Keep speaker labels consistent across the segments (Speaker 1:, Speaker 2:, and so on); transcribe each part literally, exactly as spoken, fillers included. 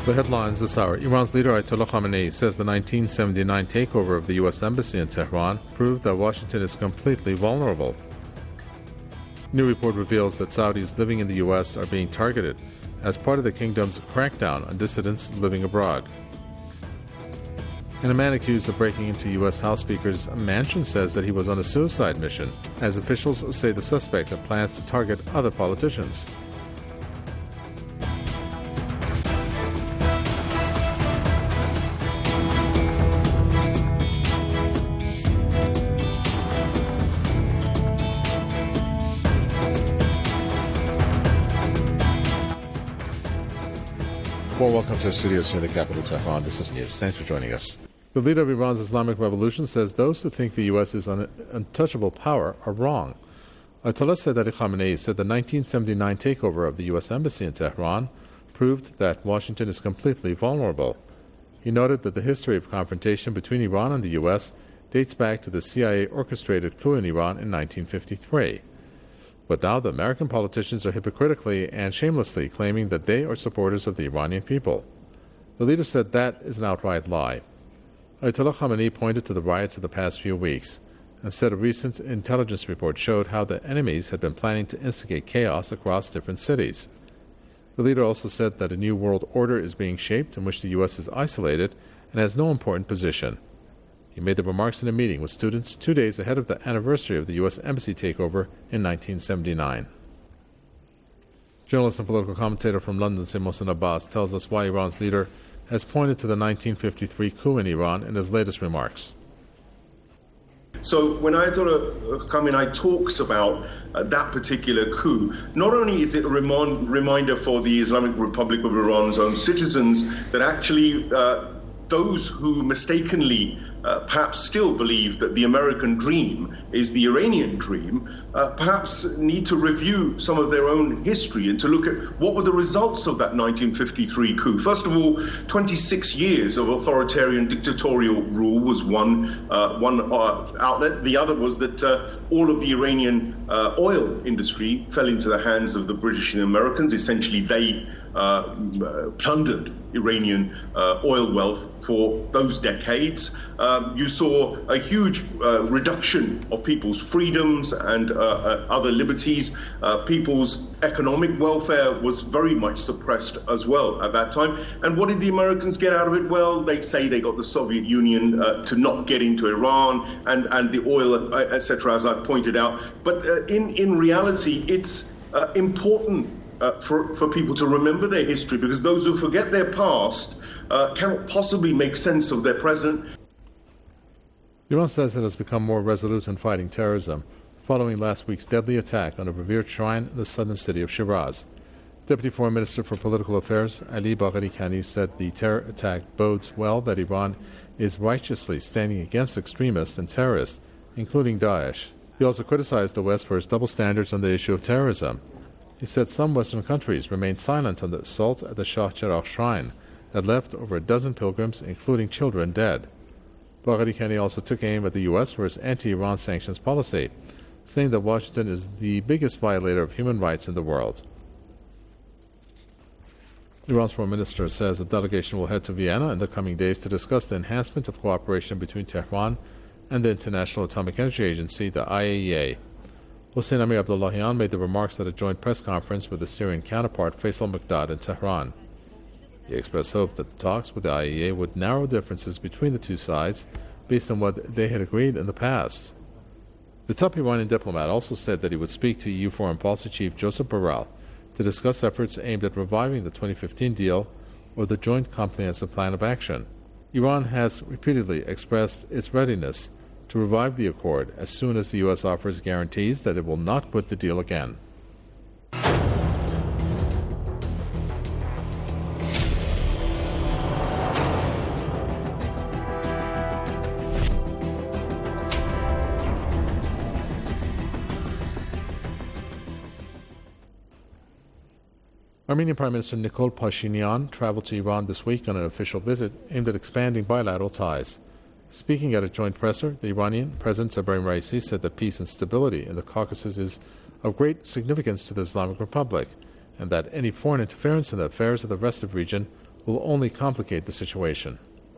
Speaker 1: The headlines this hour. Iran's leader Ayatollah Khamenei says the nineteen seventy-nine takeover of the U S Embassy in Tehran proved that Washington is completely vulnerable. New report reveals that Saudis living in the U S are being targeted as part of the kingdom's crackdown on dissidents living abroad. And a man accused of breaking into U S House Speaker's mansion says that he was on a suicide mission, as officials say the suspect had plans to target other politicians.
Speaker 2: Well, welcome to the studios here in the capital, Tehran. This is News. Thanks for joining us.
Speaker 1: The leader of Iran's Islamic Revolution says those who think the U S is an untouchable power are wrong. Ayatollah Sayyid Ali Khamenei said the nineteen seventy-nine takeover of the U S Embassy in Tehran proved that Washington is completely vulnerable. He noted that the history of confrontation between Iran and the U S dates back to the C I A-orchestrated coup in Iran in nineteen fifty-three. But now the American politicians are hypocritically and shamelessly claiming that they are supporters of the Iranian people. The leader said that is an outright lie. Ayatollah Khamenei pointed to the riots of the past few weeks and said a recent intelligence report showed how the enemies had been planning to instigate chaos across different cities. The leader also said that a new world order is being shaped in which the U S is isolated and has no important position. He made the remarks in a meeting with students two days ahead of the anniversary of the U S Embassy takeover in nineteen seventy-nine. Journalist and political commentator from London, Sayyid Mohsen Abbas, tells us why Iran's leader has pointed to the nineteen fifty-three coup in Iran in his latest remarks.
Speaker 3: So when Ayatollah Khamenei talks about uh, that particular coup, not only is it a remind, reminder for the Islamic Republic of Iran's own citizens that actually uh, those who mistakenly uh, perhaps still believe that the American dream is the Iranian dream, uh, perhaps need to review some of their own history and to look at what were the results of that nineteen fifty-three coup. First of all, twenty-six years of authoritarian dictatorial rule was one, uh, one uh, outlet. The other was that uh, all of the Iranian uh, oil industry fell into the hands of the British and Americans. Essentially, they uh, plundered Iranian uh, oil wealth for those decades. Um, you saw a huge uh, reduction of people's freedoms and uh, uh, other liberties. Uh, people's economic welfare was very much suppressed as well at that time. And what did the Americans get out of it? Well, they say they got the Soviet Union uh, to not get into Iran and, and the oil, et cetera, as I pointed out. But uh, in, in reality, it's uh, important Uh, for, for people to remember their history, because those who forget their past uh, cannot possibly make sense of their present.
Speaker 1: Iran says it has become more resolute in fighting terrorism following last week's deadly attack on a revered shrine in the southern city of Shiraz. Deputy Foreign Minister for Political Affairs Ali Bagheri Kani said the terror attack bodes well that Iran is righteously standing against extremists and terrorists, including Daesh. He also criticized the West for its double standards on the issue of terrorism. He said some Western countries remained silent on the assault at the Shah Cheragh shrine that left over a dozen pilgrims, including children, dead. Bagheri Kani also took aim at the U S for its anti-Iran sanctions policy, saying that Washington is the biggest violator of human rights in the world. Iran's foreign minister says the delegation will head to Vienna in the coming days to discuss the enhancement of cooperation between Tehran and the International Atomic Energy Agency, the I A E A. Hossein Amir Abdullahian made the remarks at a joint press conference with his Syrian counterpart Faisal Muqdad in Tehran. He expressed hope that the talks with the I A E A would narrow differences between the two sides based on what they had agreed in the past. The top Iranian diplomat also said that he would speak to E U Foreign Policy Chief Joseph Borrell to discuss efforts aimed at reviving the twenty fifteen deal or the Joint Comprehensive Plan of Action. Iran has repeatedly expressed its readiness to revive the accord as soon as the U S offers guarantees that it will not quit the deal again. Armenian Prime Minister Nikol Pashinyan traveled to Iran this week on an official visit aimed at expanding bilateral ties. Speaking at a joint presser, the Iranian President Ebrahim Raisi said that peace and stability in the Caucasus is of great significance to the Islamic Republic, and that any foreign interference in the affairs of the rest of the region will only complicate the situation.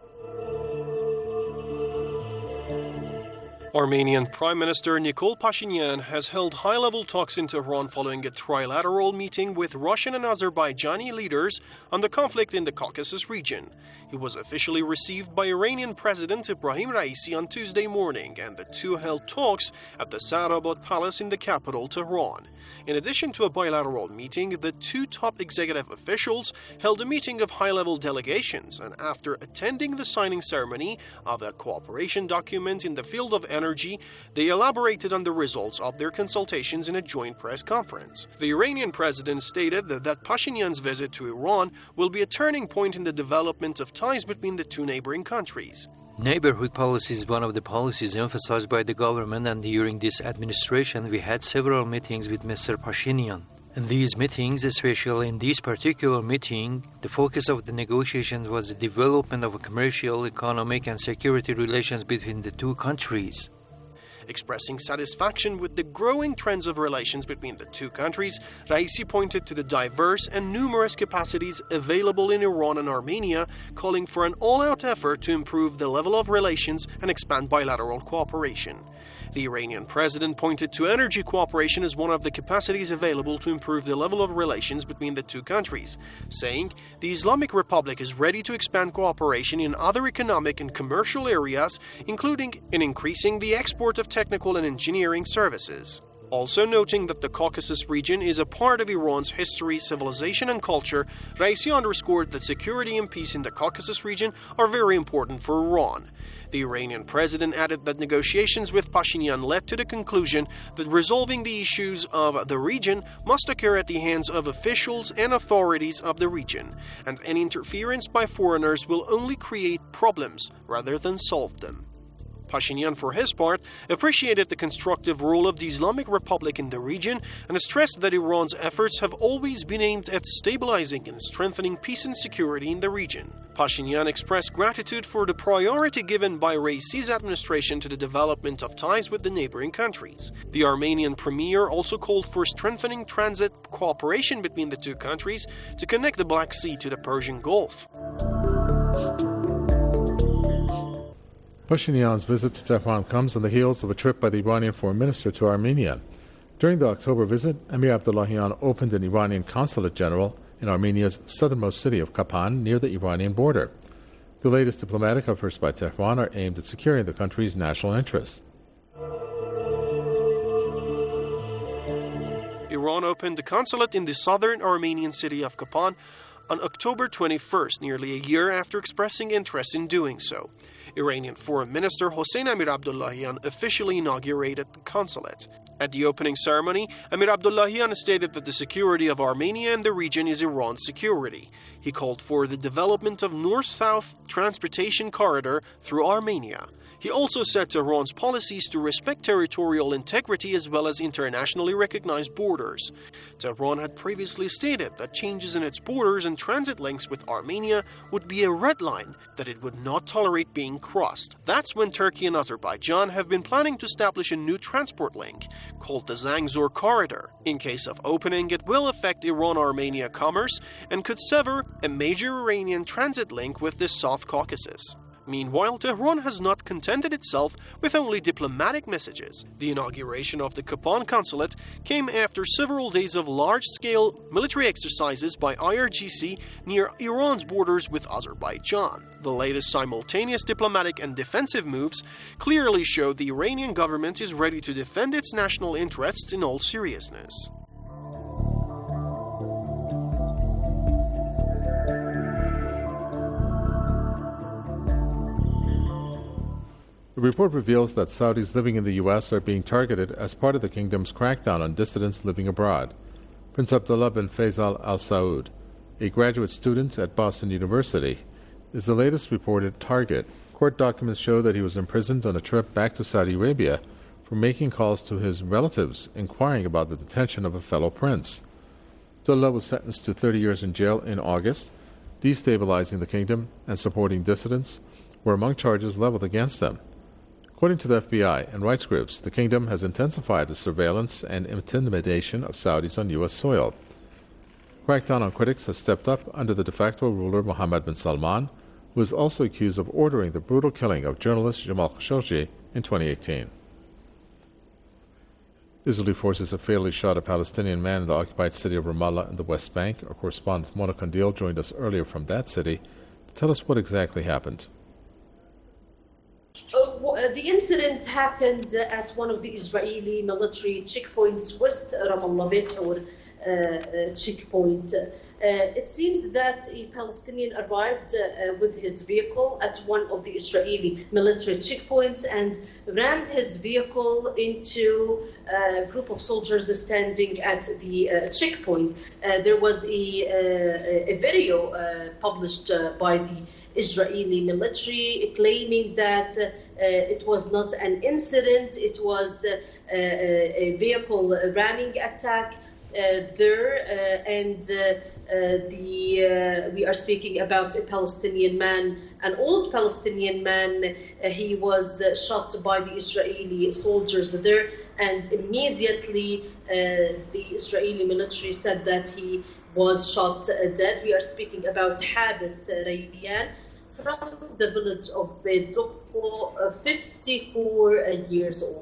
Speaker 4: Armenian Prime Minister Nikol Pashinyan has held high-level talks in Tehran following a trilateral meeting with Russian and Azerbaijani leaders on the conflict in the Caucasus region. He was officially received by Iranian President Ebrahim Raisi on Tuesday morning, and the two held talks at the Saadabad Palace in the capital, Tehran. In addition to a bilateral meeting, the two top executive officials held a meeting of high-level delegations, and after attending the signing ceremony of a cooperation document in the field of energy, they elaborated on the results of their consultations in a joint press conference. The Iranian president stated that, that Pashinyan's visit to Iran will be a turning point in the development of ties between the two neighboring countries.
Speaker 5: Neighborhood policy is one of the policies emphasized by the government, and during this administration we had several meetings with Mister Pashinyan. In these meetings, especially in this particular meeting, the focus of the negotiations was the development of commercial, economic and security relations between the two countries.
Speaker 4: Expressing satisfaction with the growing trends of relations between the two countries, Raisi pointed to the diverse and numerous capacities available in Iran and Armenia, calling for an all-out effort to improve the level of relations and expand bilateral cooperation. The Iranian president pointed to energy cooperation as one of the capacities available to improve the level of relations between the two countries, saying the Islamic Republic is ready to expand cooperation in other economic and commercial areas, including in increasing the export of technical and engineering services. Also noting that the Caucasus region is a part of Iran's history, civilization and culture, Raisi underscored that security and peace in the Caucasus region are very important for Iran. The Iranian president added that negotiations with Pashinyan led to the conclusion that resolving the issues of the region must occur at the hands of officials and authorities of the region, and any interference by foreigners will only create problems rather than solve them. Pashinyan, for his part, appreciated the constructive role of the Islamic Republic in the region and stressed that Iran's efforts have always been aimed at stabilizing and strengthening peace and security in the region. Pashinyan expressed gratitude for the priority given by Raisi's administration to the development of ties with the neighboring countries. The Armenian premier also called for strengthening transit cooperation between the two countries to connect the Black Sea to the Persian Gulf.
Speaker 1: Pashinyan's visit to Tehran comes on the heels of a trip by the Iranian foreign minister to Armenia. During the October visit, Emir Abdullahian opened an Iranian consulate general in Armenia's southernmost city of Kapan, near the Iranian border. The latest diplomatic efforts by Tehran are aimed at securing the country's national interests.
Speaker 4: Iran opened a consulate in the southern Armenian city of Kapan on October twenty-first, nearly a year after expressing interest in doing so. Iranian Foreign Minister Hossein Amir Abdullahian officially inaugurated the consulate. At the opening ceremony, Amir Abdullahian stated that the security of Armenia and the region is Iran's security. He called for the development of north-south transportation corridor through Armenia. He also said Tehran's policies to respect territorial integrity as well as internationally recognized borders. Tehran had previously stated that changes in its borders and transit links with Armenia would be a red line that it would not tolerate being crossed. That's when Turkey and Azerbaijan have been planning to establish a new transport link called the Zangezur Corridor. In case of opening, it will affect Iran-Armenia commerce and could sever a major Iranian transit link with the South Caucasus. Meanwhile, Tehran has not contented itself with only diplomatic messages. The inauguration of the Kapan consulate came after several days of large-scale military exercises by I R G C near Iran's borders with Azerbaijan. The latest simultaneous diplomatic and defensive moves clearly show the Iranian government is ready to defend its national interests in all seriousness.
Speaker 1: The report reveals that Saudis living in the U S are being targeted as part of the kingdom's crackdown on dissidents living abroad. Prince Abdullah bin Faisal Al Saud, a graduate student at Boston University, is the latest reported target. Court documents show that he was imprisoned on a trip back to Saudi Arabia for making calls to his relatives inquiring about the detention of a fellow prince. Abdullah was sentenced to thirty years in jail in August. Destabilizing the kingdom and supporting dissidents were among charges leveled against him. According to the F B I and rights groups, the kingdom has intensified the surveillance and intimidation of Saudis on U S soil. Crackdown on critics has stepped up under the de facto ruler Mohammed bin Salman, who is also accused of ordering the brutal killing of journalist Jamal Khashoggi in twenty eighteen. Israeli forces have fatally shot a Palestinian man in the occupied city of Ramallah in the West Bank. Our correspondent Mona Kandil joined us earlier from that city to tell us what exactly happened.
Speaker 6: Uh, well, the incident happened uh, at one of the Israeli military checkpoints, West Ramallah Beit, or uh, uh, checkpoint. Uh, it seems that a Palestinian arrived uh, with his vehicle at one of the Israeli military checkpoints and rammed his vehicle into a group of soldiers standing at the uh, checkpoint. Uh, there was a, uh, a video uh, published uh, by the Israeli military claiming that uh, it was not an incident, it was uh, a, a vehicle ramming attack uh, there, uh, and uh, uh, the uh, we are speaking about a Palestinian man, an old Palestinian man. Uh, he was uh, shot by the Israeli soldiers there, and immediately uh, the Israeli military said that he was shot uh, dead. We are speaking about Habis Rayyan from the village of Beidoko, uh, fifty-four years old.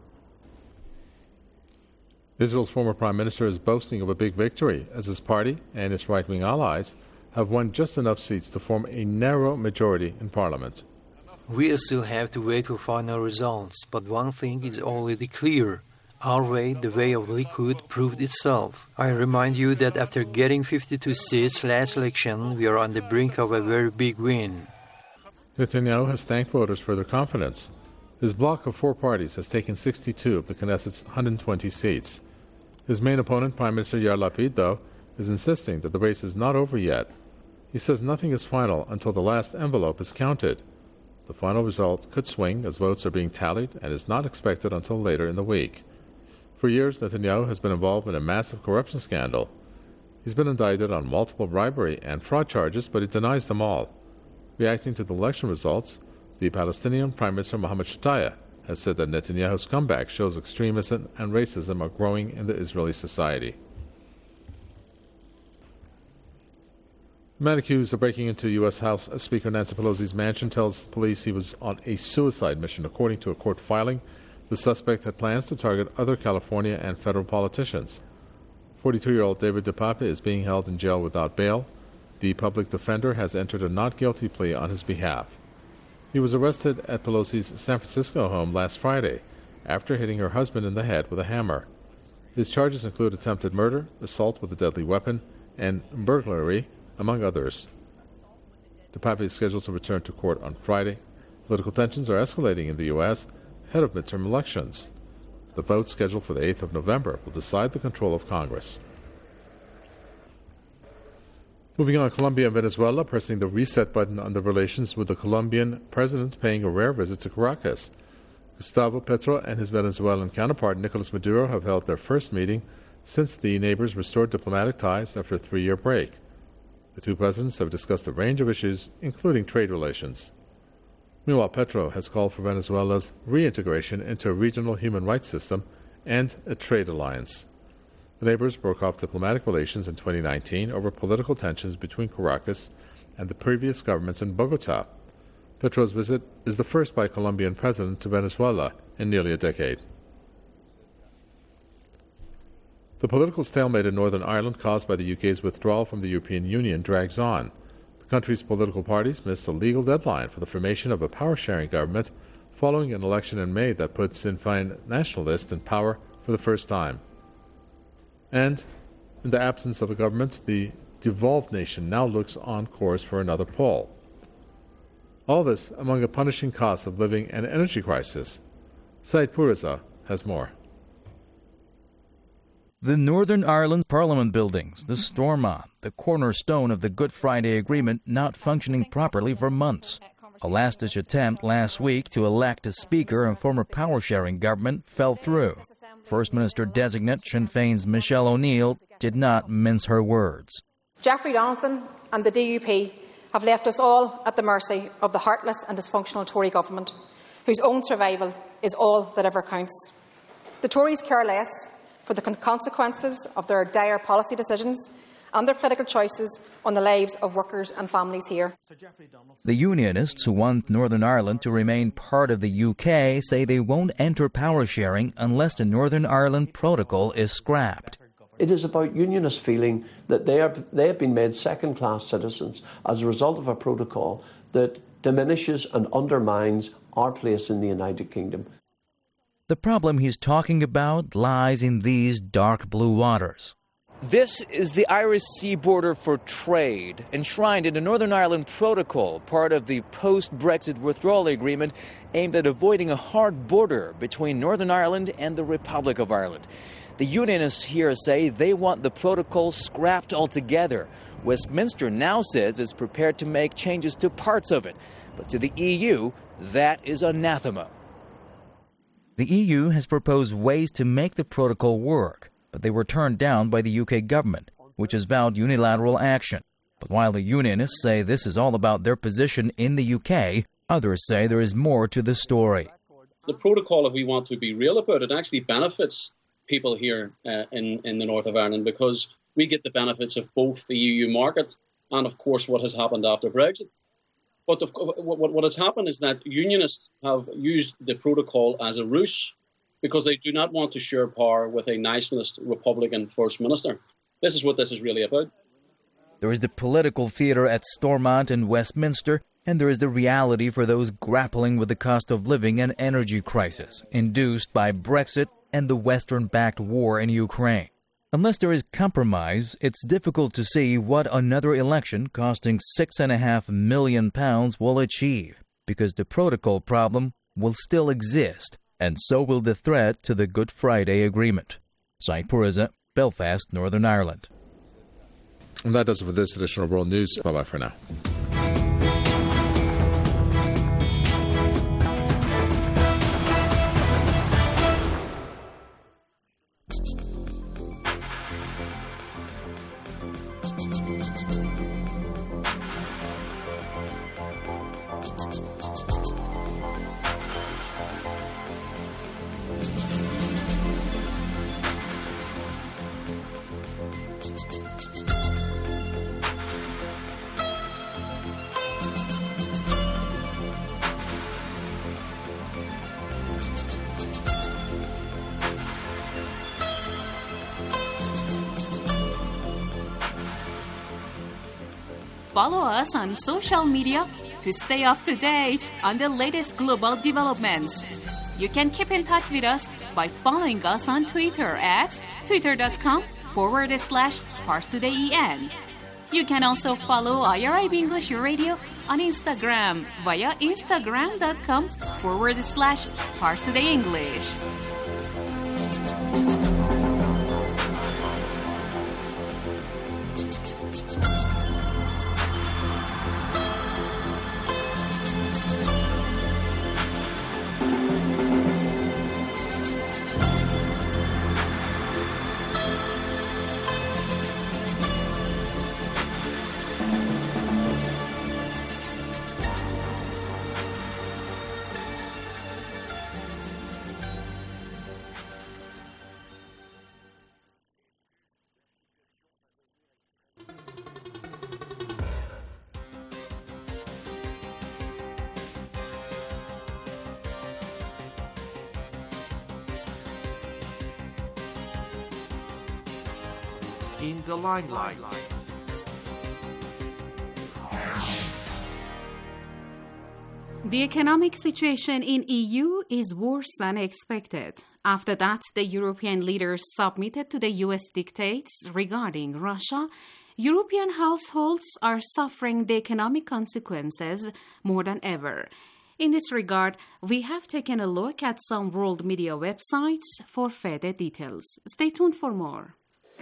Speaker 1: Israel's former prime minister is boasting of a big victory, as his party and its right-wing allies have won just enough seats to form a narrow majority in parliament.
Speaker 5: We still have to wait for final results, but one thing is already clear. Our way, the way of Likud, proved itself. I remind you that after getting fifty-two seats last election, we are on the brink of a very big win.
Speaker 1: Netanyahu has thanked voters for their confidence. His bloc of four parties has taken sixty-two of the Knesset's one hundred twenty seats. His main opponent, Prime Minister Yair Lapid, though, is insisting that the race is not over yet. He says nothing is final until the last envelope is counted. The final result could swing as votes are being tallied and is not expected until later in the week. For years, Netanyahu has been involved in a massive corruption scandal. He's been indicted on multiple bribery and fraud charges, but he denies them all. Reacting to the election results, the Palestinian Prime Minister Mohammed Shtayyeh has said that Netanyahu's comeback shows extremism and racism are growing in the Israeli society. The man accused of breaking into U S House Speaker Nancy Pelosi's mansion tells police he was on a suicide mission. According to a court filing, the suspect had plans to target other California and federal politicians. forty-two-year-old David DePape is being held in jail without bail. The public defender has entered a not guilty plea on his behalf. He was arrested at Pelosi's San Francisco home last Friday after hitting her husband in the head with a hammer. His charges include attempted murder, assault with a deadly weapon, and burglary, among others. DePape is scheduled to return to court on Friday. Political tensions are escalating in the U S ahead of midterm elections. The vote scheduled for the eighth of November will decide the control of Congress. Moving on, Colombia and Venezuela pressing the reset button on the relations with the Colombian president paying a rare visit to Caracas. Gustavo Petro and his Venezuelan counterpart Nicolas Maduro have held their first meeting since the neighbors restored diplomatic ties after a three-year break. The two presidents have discussed a range of issues, including trade relations. Meanwhile, Petro has called for Venezuela's reintegration into a regional human rights system and a trade alliance. The neighbors broke off diplomatic relations in twenty nineteen over political tensions between Caracas and the previous governments in Bogota. Petro's visit is the first by a Colombian president to Venezuela in nearly a decade. The political stalemate in Northern Ireland caused by the U K's withdrawal from the European Union drags on. The country's political parties missed a legal deadline for the formation of a power-sharing government following an election in May that put Sinn Féin nationalists in power for the first time. And, in the absence of a government, the devolved nation now looks on course for another poll. All this among a punishing cost of living and energy crisis. Said Puriza has more.
Speaker 7: The Northern Ireland Parliament buildings, the Stormont, the cornerstone of the Good Friday Agreement, not functioning properly for months. A last-ditch attempt last week to elect a speaker and former power-sharing government fell through. First Minister-designate Sinn Féin's Michelle O'Neill did not mince her words.
Speaker 8: Jeffrey Donaldson and the D U P have left us all at the mercy of the heartless and dysfunctional Tory government, whose own survival is all that ever counts. The Tories care less for the consequences of their dire policy decisions and their political choices on the lives of workers and families here.
Speaker 7: The Unionists, who want Northern Ireland to remain part of the U K, say they won't enter power sharing unless the Northern Ireland Protocol is scrapped.
Speaker 9: It is about Unionists feeling that they are they have been made second-class citizens as a result of a protocol that diminishes and undermines our place in the United Kingdom.
Speaker 7: The problem he's talking about lies in these dark blue waters.
Speaker 10: This is the Irish sea border for trade, enshrined in the Northern Ireland Protocol, part of the post-Brexit withdrawal agreement aimed at avoiding a hard border between Northern Ireland and the Republic of Ireland. The Unionists here say they want the protocol scrapped altogether. Westminster now says it's prepared to make changes to parts of it, but to the E U, that is anathema.
Speaker 7: The E U has proposed ways to make the protocol work, but they were turned down by the U K government, which has vowed unilateral action. But while the Unionists say this is all about their position in the U K, others say there is more to the story.
Speaker 11: The protocol, if we want to be real about it, actually benefits people here uh, in, in the north of Ireland, because we get the benefits of both the E U market and, of course, what has happened after Brexit. But the, what, what has happened is that Unionists have used the protocol as a ruse because they do not want to share power with a nationalist Republican First Minister. This is what this is really about.
Speaker 7: There is the political theatre at Stormont and Westminster, and there is the reality for those grappling with the cost of living and energy crisis induced by Brexit and the Western-backed war in Ukraine. Unless there is compromise, it's difficult to see what another election costing six and a half million pounds will achieve, because the protocol problem will still exist, and so will the threat to the Good Friday Agreement. Saeed Puriza, Belfast, Northern Ireland.
Speaker 2: And that does it for this edition of World News. Bye-bye for now.
Speaker 12: Follow us on social media to stay up to date on the latest global developments. You can keep in touch with us by following us on Twitter at twitter.com forward slash ParsTodayEN. You can also follow I R I B English Radio on Instagram via instagram.com forward slash ParsTodayEnglish.
Speaker 13: In the limelight.
Speaker 12: The economic situation in E U is worse than expected. After that, the European leaders submitted to the U S dictates regarding Russia. European households are suffering the economic consequences more than ever. In this regard, we have taken a look at some world media websites for further details. Stay tuned for more.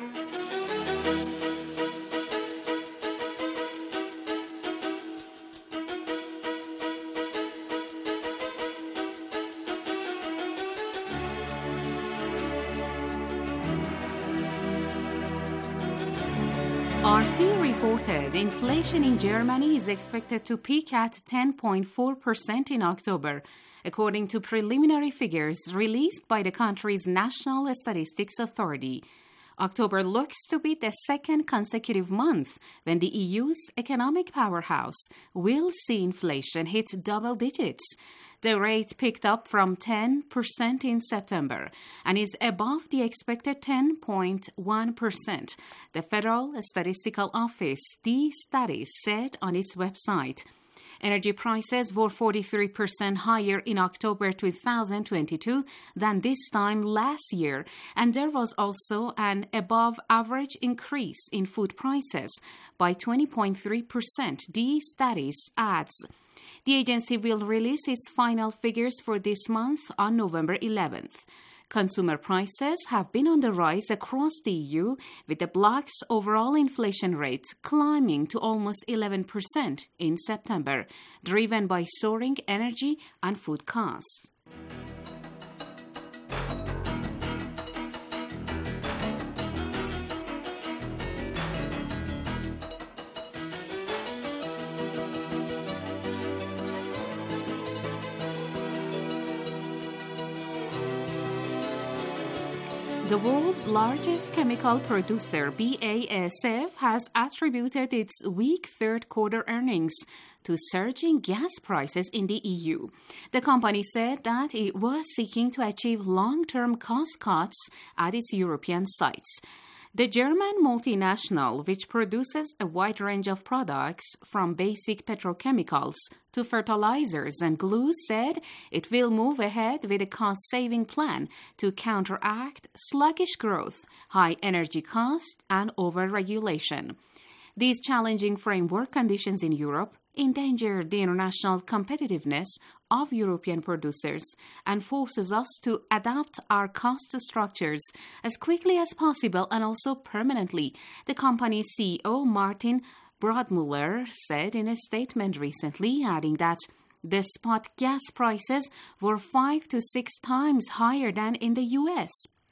Speaker 12: R T reported inflation in Germany is expected to peak at ten point four percent in October, according to preliminary figures released by the country's National Statistics Authority. October looks to be the second consecutive month when the E U's economic powerhouse will see inflation hit double digits. The rate picked up from ten percent in September and is above the expected ten point one percent, the Federal Statistical Office, D Studies, said on its website. Energy prices were forty-three percent higher in October two thousand twenty-two than this time last year, and there was also an above-average increase in food prices by twenty point three percent, D Studies adds. The agency will release its final figures for this month on November eleventh. Consumer prices have been on the rise across the E U, with the bloc's overall inflation rate climbing to almost eleven percent in September, driven by soaring energy and food costs. The world's largest chemical producer, B A S F, has attributed its weak third-quarter earnings to surging gas prices in the E U. The company said that it was seeking to achieve long-term cost cuts at its European sites. The German multinational, which produces a wide range of products from basic petrochemicals to fertilizers and glue, said it will move ahead with a cost-saving plan to counteract sluggish growth, high energy costs, and over-regulation. These challenging framework conditions in Europe endanger the international competitiveness of European producers and forces us to adapt our cost structures as quickly as possible and also permanently, the company's C E O Martin Brodmüller said in a statement recently, adding that the spot gas prices were five to six times higher than in the U S.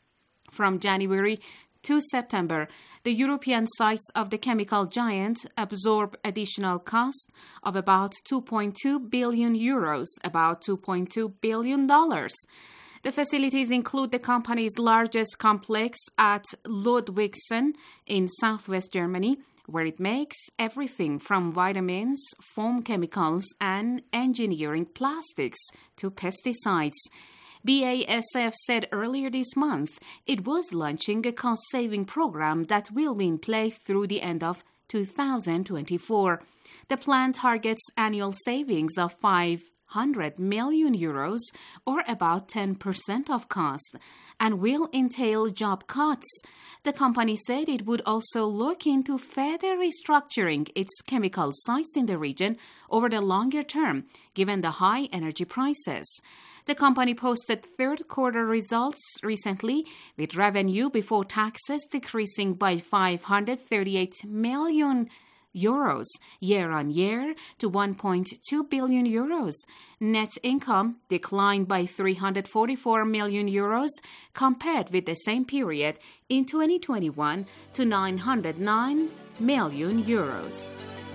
Speaker 12: From January to September, the European sites of the chemical giant absorb additional cost of about two point two billion euros, about two point two billion dollars. The facilities include the company's largest complex at Ludwigshafen in southwest Germany, where it makes everything from vitamins, foam chemicals, and engineering plastics to pesticides. B A S F said earlier this month it was launching a cost-saving program that will be in place through the end of two thousand twenty-four. The plan targets annual savings of five hundred million euros, or about ten percent of cost, and will entail job cuts. The company said it would also look into further restructuring its chemical sites in the region over the longer term, given the high energy prices. The company posted third-quarter results recently, with revenue before taxes decreasing by five hundred thirty-eight million euros year-on-year to one point two billion euros. Net income declined by three hundred forty-four million euros compared with the same period in twenty twenty-one to nine hundred nine million euros.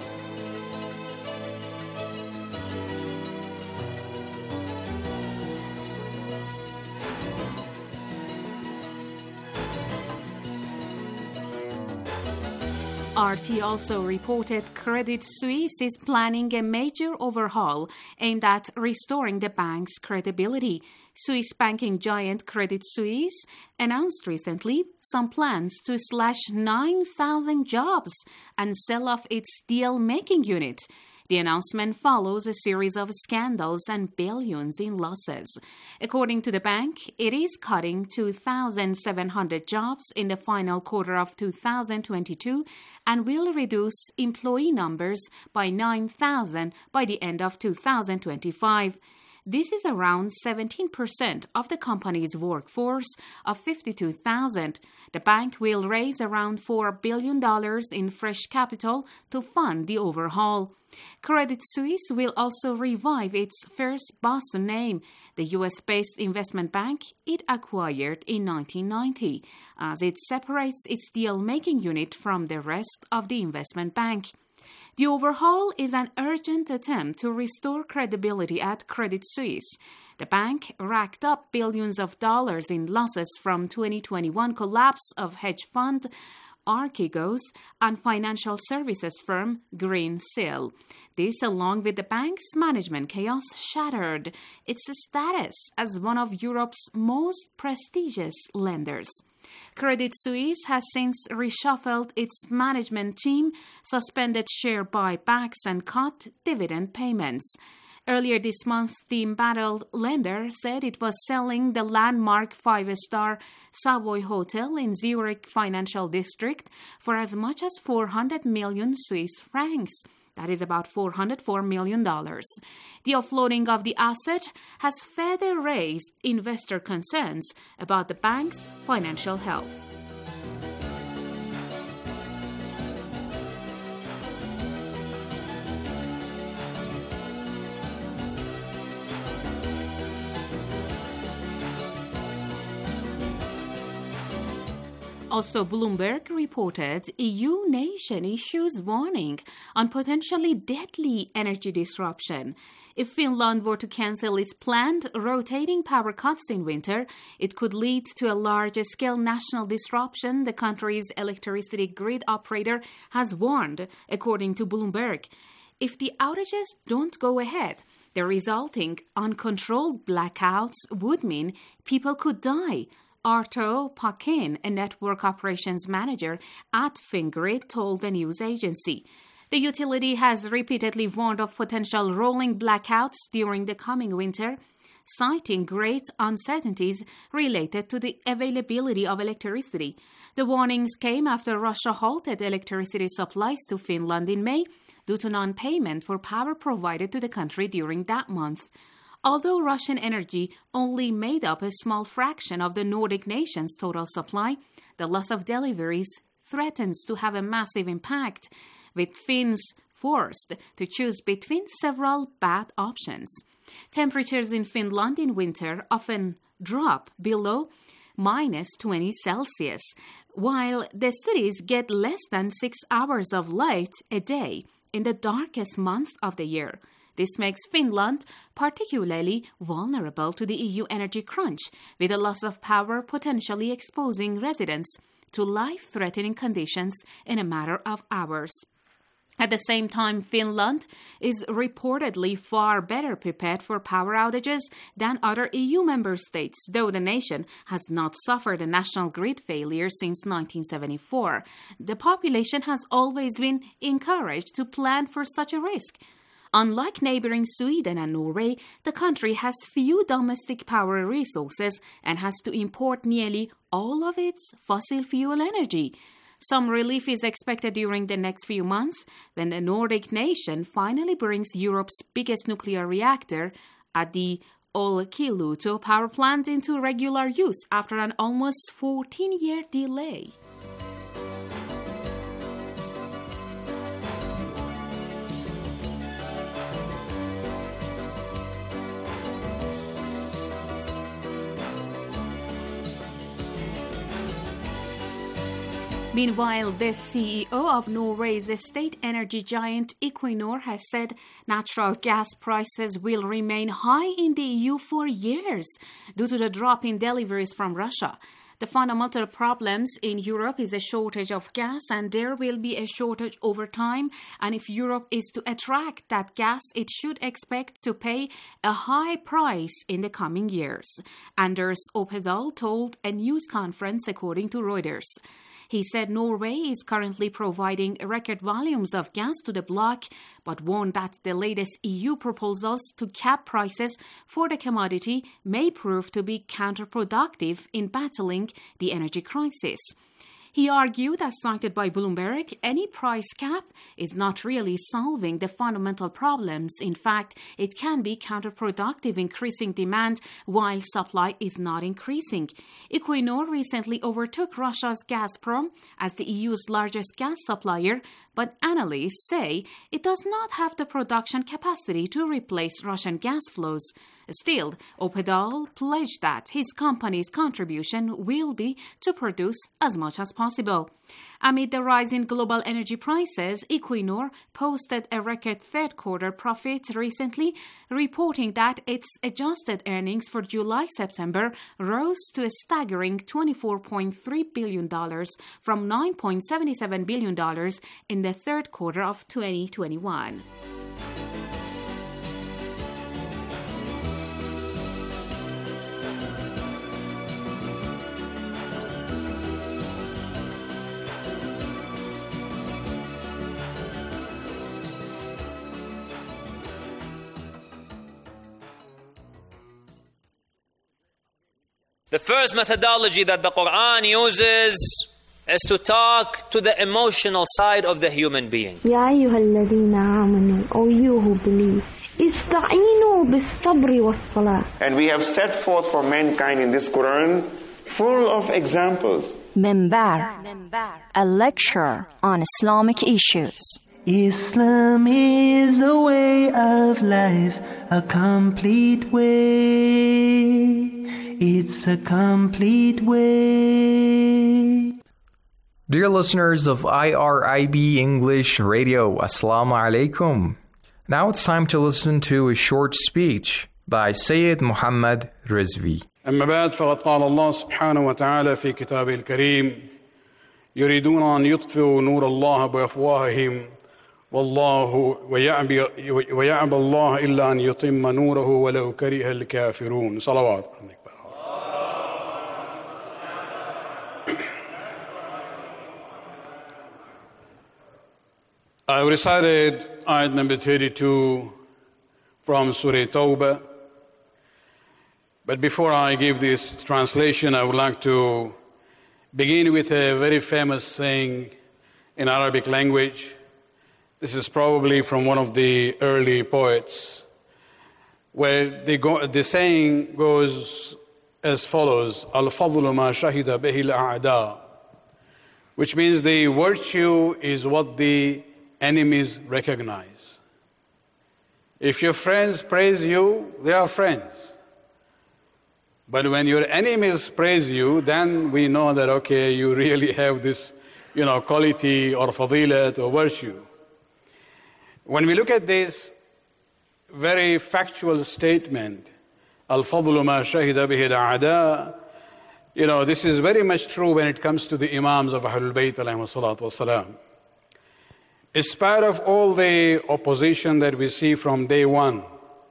Speaker 12: R T also reported Credit Suisse is planning a major overhaul aimed at restoring the bank's credibility. Swiss banking giant Credit Suisse announced recently some plans to slash nine thousand jobs and sell off its deal-making unit. The announcement follows a series of scandals and billions in losses. According to the bank, it is cutting two thousand seven hundred jobs in the final quarter of two thousand twenty-two and will reduce employee numbers by nine thousand by the end of two thousand twenty-five. This is around seventeen percent of the company's workforce of fifty-two thousand. The bank will raise around four billion dollars in fresh capital to fund the overhaul. Credit Suisse will also revive its First Boston name, the U S-based investment bank it acquired in nineteen ninety, as it separates its deal-making unit from the rest of the investment bank. The overhaul is an urgent attempt to restore credibility at Credit Suisse. The bank racked up billions of dollars in losses from twenty twenty-one collapse of hedge fund Archegos and financial services firm Greensill. This, along with the bank's management chaos, shattered its status as one of Europe's most prestigious lenders. Credit Suisse has since reshuffled its management team, suspended share buybacks, and cut dividend payments. Earlier this month, the embattled lender said it was selling the landmark five-star Savoy Hotel in Zurich Financial District for as much as four hundred million Swiss francs. That is about four hundred four million dollars. The offloading of the asset has further raised investor concerns about the bank's financial health. Also, Bloomberg reported E U nation issues warning on potentially deadly energy disruption. If Finland were to cancel its planned rotating power cuts in winter, it could lead to a large-scale national disruption, the country's electricity grid operator has warned, according to Bloomberg. If the outages don't go ahead, the resulting uncontrolled blackouts would mean people could die. Arto Pakin, a network operations manager at Fingrid, told the news agency. The utility has repeatedly warned of potential rolling blackouts during the coming winter, citing great uncertainties related to the availability of electricity. The warnings came after Russia halted electricity supplies to Finland in May due to non-payment for power provided to the country during that month. Although Russian energy only made up a small fraction of the Nordic nations' total supply, the loss of deliveries threatens to have a massive impact, with Finns forced to choose between several bad options. Temperatures in Finland in winter often drop below minus twenty Celsius, while the cities get less than six hours of light a day in the darkest month of the year. This makes Finland particularly vulnerable to the E U energy crunch, with the loss of power potentially exposing residents to life-threatening conditions in a matter of hours. At the same time, Finland is reportedly far better prepared for power outages than other E U member states, though the nation has not suffered a national grid failure since nineteen seventy-four. The population has always been encouraged to plan for such a risk. Unlike neighboring Sweden and Norway, the country has few domestic power resources and has to import nearly all of its fossil fuel energy. Some relief is expected during the next few months when the Nordic nation finally brings Europe's biggest nuclear reactor at the Olkiluoto power plant into regular use after an almost fourteen-year delay. Meanwhile, the C E O of Norway's state energy giant Equinor has said natural gas prices will remain high in the E U for years due to the drop in deliveries from Russia. The fundamental problems in Europe is a shortage of gas, and there will be a shortage over time. And if Europe is to attract that gas, it should expect to pay a high price in the coming years. Anders Opedal told a news conference, according to Reuters. He said Norway is currently providing record volumes of gas to the bloc, but warned that the latest E U proposals to cap prices for the commodity may prove to be counterproductive in battling the energy crisis. He argued, as cited by Bloomberg, any price cap is not really solving the fundamental problems. In fact, it can be counterproductive, increasing demand while supply is not increasing. Equinor recently overtook Russia's Gazprom as the E U's largest gas supplier, but analysts say it does not have the production capacity to replace Russian gas flows. Still, Opedal pledged that his company's contribution will be to produce as much as possible. Amid the rise in global energy prices, Equinor posted a record third-quarter profit recently, reporting that its adjusted earnings for July-September rose to a staggering twenty-four point three billion dollars from nine point seven seven billion dollars in the third quarter of twenty twenty-one.
Speaker 14: The first methodology that the Quran uses is to talk to the emotional side of the human being.
Speaker 15: يا أيها الذين آمنوا, O you who believe, استعينوا بالصبر والصلاة.
Speaker 16: And we have set forth for mankind in this Quran full of examples.
Speaker 17: Minbar, a lecture on Islamic issues.
Speaker 18: Islam is a way of life, a complete way. It's a complete way.
Speaker 19: Dear listeners of I R I B English Radio, Assalamu alaikum. Now it's time to listen to a short speech by Sayyid Muhammad Rizvi.
Speaker 20: أما بعد فقد قال الله سبحانه وتعالى في كتابه الكريم يريدون أن يطفئوا نور الله بأفواههم والله ويعبى ويعبى الله إلا أن يتم نوره ولو كره الكافرون. صلوات. I recited ayat number thirty-two from Surah Tawbah. But before I give this translation, I would like to begin with a very famous saying in Arabic language. This is probably from one of the early poets, where the, go, the saying goes as follows: Al-fadlu ma shahida bihi al-a'da, which means the virtue is what the enemies recognize. If your friends praise you, they are friends. But when your enemies praise you, then we know that, okay, you really have this, you know, quality or fadilat or virtue. When we look at this very factual statement, al-fadlu ma shahida bihi al-a'da, you know, this is very much true when it comes to the imams of Ahlul Bayt alayhi salatu wasalam. In spite of all the opposition that we see from day one,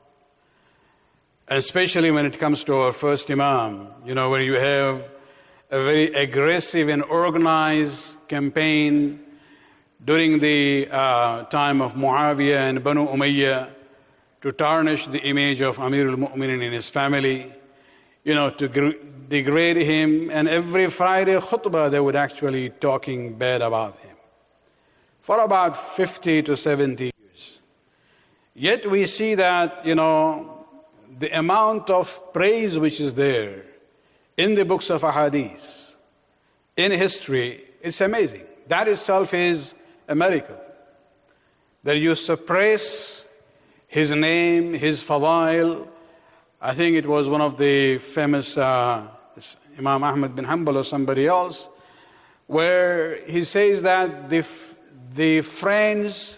Speaker 20: especially when it comes to our first imam, you know, where you have a very aggressive and organized campaign during the uh, time of Muawiyah and Banu Umayyah to tarnish the image of Amir al-Mu'minin and his family, you know, to gr- degrade him. And every Friday khutbah, they would actually talking bad about him for about fifty to seventy years. Yet we see that, you know, the amount of praise which is there in the books of ahadith, in history, it's amazing. That itself is a miracle. That you suppress his name, his fadail. I think it was one of the famous uh, Imam Ahmad bin Hanbal or somebody else, where he says that the The friends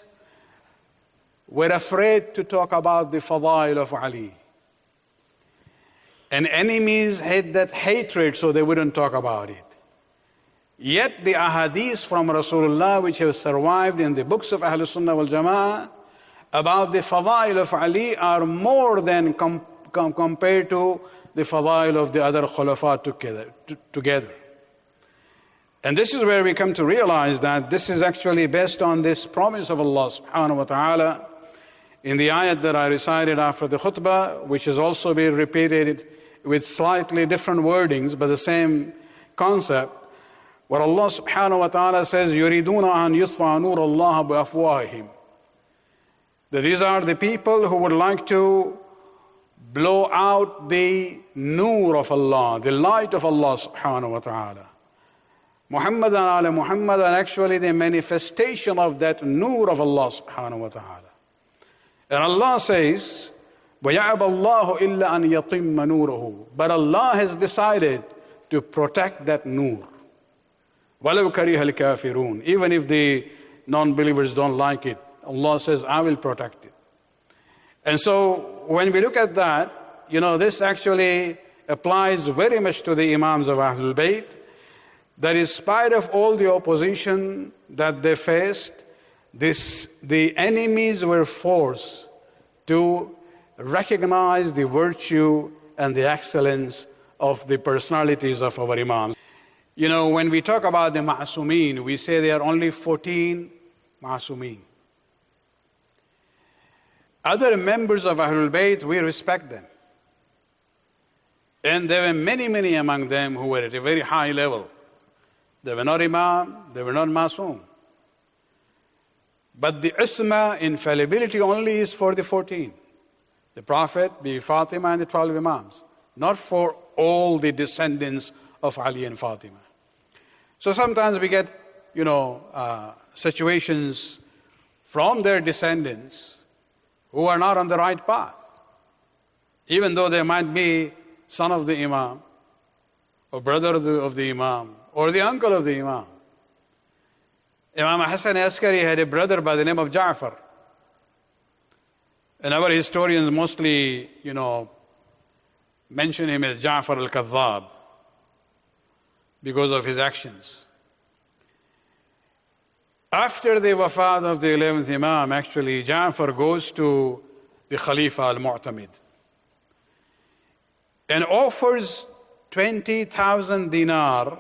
Speaker 20: were afraid to talk about the fadail of Ali. And enemies had that hatred, so they wouldn't talk about it. Yet the ahadith from Rasulullah, which have survived in the books of Ahlul Sunnah wal Jama'ah, about the fadail of Ali are more than com- com- compared to the fadail of the other khulafa together. T- together. And this is where we come to realize that this is actually based on this promise of Allah subhanahu wa ta'ala in the ayat that I recited after the khutbah, which has also been repeated with slightly different wordings, but the same concept, where Allah subhanahu wa ta'ala says, يُرِيدُونَ أَن يُطْفَأَ نُورَ اللَّهِ بِأَفْوَاهِهِمْ. That these are the people who would like to blow out the nur of Allah, the light of Allah subhanahu wa ta'ala. Muhammad and ala Muhammad are actually the manifestation of that nur of Allah subhanahu wa ta'ala. And Allah says, وَيَعْبَ اللَّهُ إِلَّا أَن يَطِمَّ نُورُهُ. But Allah has decided to protect that nur. وَلَوْ كَرِهَ الْكَافِرُونَ. Even if the non-believers don't like it, Allah says, I will protect it. And so when we look at that, you know, this actually applies very much to the Imams of Ahlul Bayt, that in spite of all the opposition that they faced, this, the enemies were forced to recognize the virtue and the excellence of the personalities of our Imams. You know, when we talk about the Ma'asumeen, we say there are only fourteen Ma'asumeen. Other members of Ahlul Bayt, we respect them. And there were many, many among them who were at a very high level. They were not Imam, they were not Masum. But the Isma, infallibility only is for the fourteen. The Prophet, Bibi Fatima and the twelve Imams. Not for all the descendants of Ali and Fatima. So sometimes we get, you know, uh, situations from their descendants who are not on the right path. Even though they might be son of the Imam, or brother of the, of the Imam, or the uncle of the Imam. Imam Hassan Askari had a brother by the name of Ja'far. And our historians mostly, you know, mention him as Ja'far al-Kadhab because of his actions. After the wafat of the eleventh Imam, actually, Ja'far goes to the Khalifa al-Mu'tamid and offers twenty thousand dinar.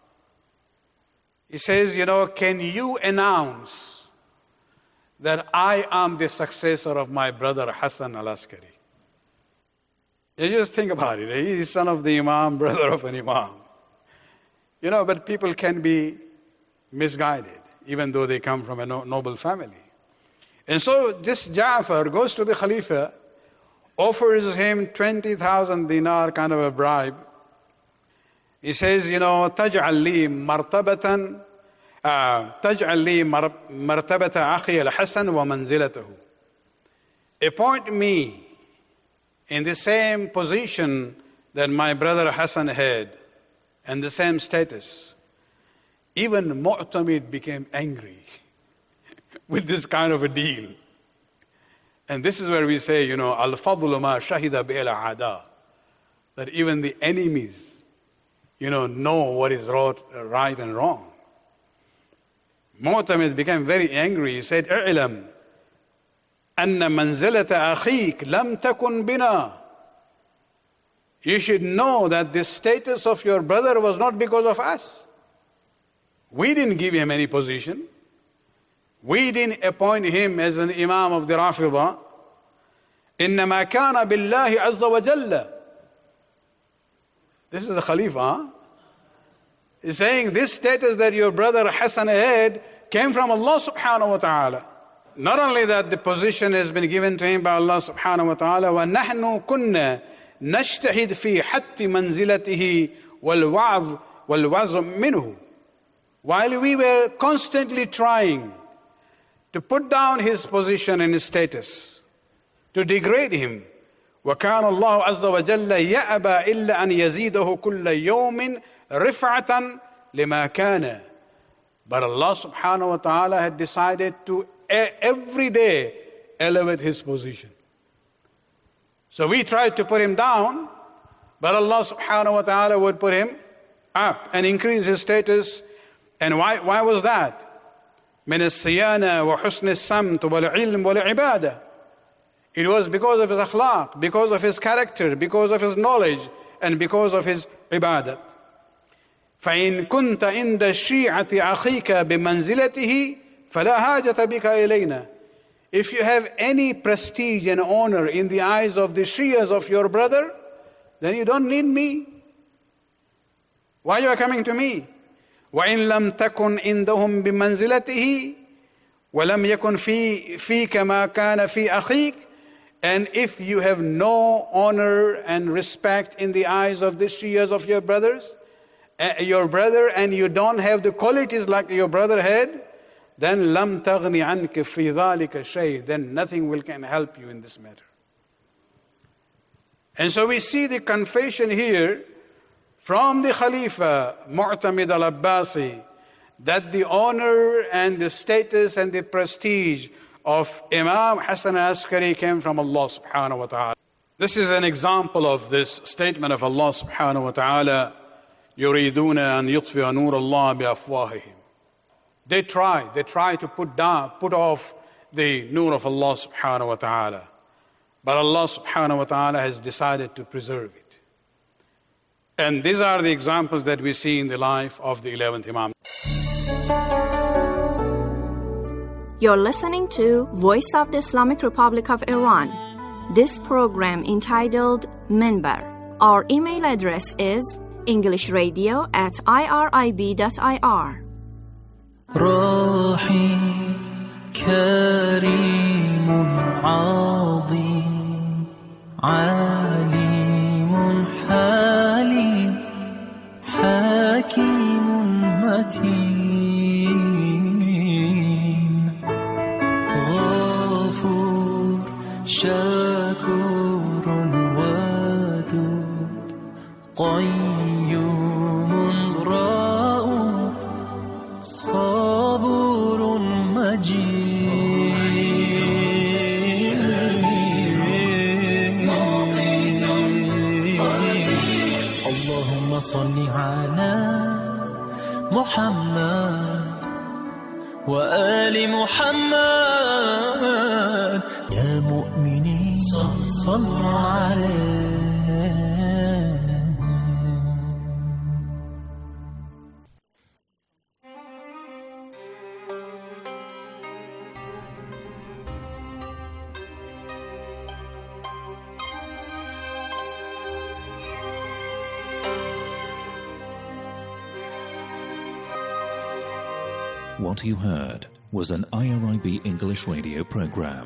Speaker 20: He says, you know, can you announce that I am the successor of my brother Hassan al-Askari? You just think about it. He is son of the Imam, brother of an Imam. You know, but people can be misguided, even though they come from a no- noble family. And so this Ja'far goes to the Khalifa, offers him twenty thousand dinar, kind of a bribe. He says, you know, تَجْعَلْ لِي مَرْتَبَةً تَجْعَلْ لِي مَرْتَبَةَ أَخِيَ الْحَسَنِ وَمَنْزِلَتَهُ. Appoint me in the same position that my brother Hassan had, and the same status. Even Mu'tamid became angry with this kind of a deal. And this is where we say, you know, Al-Fadlu ma shahida bi'al-a'ada, that even the enemies, you know, know what is right and wrong. Mu'tamid became very angry. He said, "I'lam anna manzilata akhik lam takun bina." You should know that the status of your brother was not because of us. We didn't give him any position. We didn't appoint him as an Imam of the Rafida. إِنَّمَا كَانَ بِاللَّهِ عَزَّ وَجَلَّ. This is the Khalifa. Huh? He's saying this status that your brother Hassan had came from Allah subhanahu wa ta'ala. Not only that, the position has been given to him by Allah subhanahu wa ta'ala. وَنَحْنُ كُنَّا نَجْتَهِدْ فِي حَتِّ مَنْزِلَتِهِ وَالْوَعْظِ وَالْوَعْظِ مِنْهُ. While we were constantly trying to put down his position and his status, to degrade him. وَكَانَ اللَّهُ عَزَّ وَجَلَّ يَأْبَى إِلَّا أَنْ يَزِيدَهُ كُلَّ يَوْمٍ رِفْعَةً لِمَا كَانَ. But Allah subhanahu wa ta'ala had decided to every day elevate his position. So we tried to put him down, but Allah subhanahu wa ta'ala would put him up and increase his status. And why, why was that? من الصيانة وحسن السمت والعلم والعبادة. It was because of his akhlaq, because of his character, because of his knowledge, and because of his ibadat. فإن كنت عند الشيعة أخيك بمنزلته فلا حاجة بك إلينا. If you have any prestige and honor in the eyes of the Shias of your brother, then you don't need me. Why you are coming to me? وإن لم تكن عندهم بمنزلته ولم يكن في فيك ما كان في أخيك. And if you have no honor and respect in the eyes of the Shias of your brothers, uh, your brother, and you don't have the qualities like your brother had, then لم تغني عنك في ذلك شيء. Then nothing will can help you in this matter. And so we see the confession here from the Khalifa Mu'tamid al-Abbasi that the honor and the status and the prestige of Imam Hassan al-Askari came from Allah subhanahu wa ta'ala. This is an example of this statement of Allah subhanahu wa ta'ala, يُرِيدُونَ أَن يُطْفِئَ نُورَ اللَّهِ بِأَفْوَاهِهِمْ. They try, they try to put down, put off the nur of Allah subhanahu wa ta'ala. But Allah subhanahu wa ta'ala has decided to preserve it. And these are the examples that we see in the life of the eleventh Imam.
Speaker 17: You're listening to Voice of the Islamic Republic of Iran. This program entitled Minbar. Our email address is englishradio at irib dot ir.
Speaker 18: راحي كريم عظيم عليم حليم حكيم متين غفور شكور ودود قيوم رؤوف صبور مجيد اللهم صل على محمد وآل محمد يا مؤمنين صلوا عليه.
Speaker 21: What you heard was an I R I B English radio program.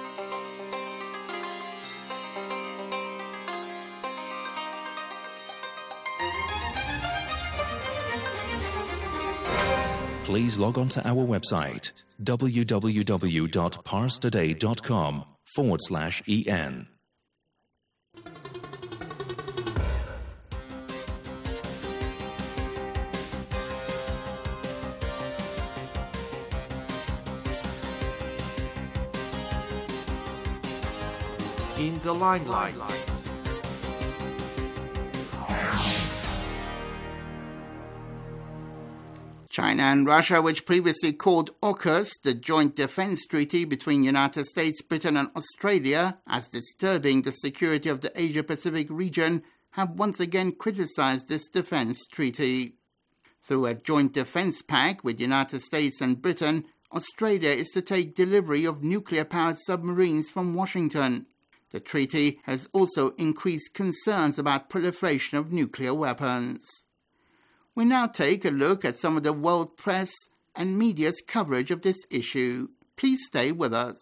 Speaker 21: Please log on to our website w w w dot pars today dot com forward slash en.
Speaker 13: In the limelight.
Speaker 22: China and Russia, which previously called AUKUS, the joint defense treaty between United States, Britain and Australia, as disturbing the security of the Asia-Pacific region, have once again criticized this defense treaty. Through a joint defense pact with United States and Britain, Australia is to take delivery of nuclear-powered submarines from Washington. The treaty has also increased concerns about proliferation of nuclear weapons. We now take a look at some of the world press and media's coverage of this issue. Please stay with us.